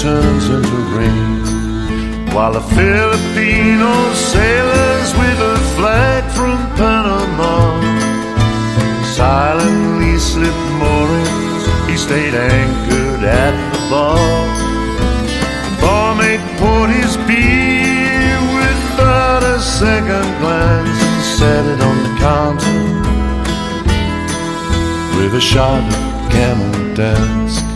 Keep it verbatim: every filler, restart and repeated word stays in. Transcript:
turns into rain, while the Filipino sailors with a flag from Panama silently slipped moorings. He stayed anchored at the bar. The barmaid poured his beer without a second glance and set it on the counter with a shot of Camel Dance.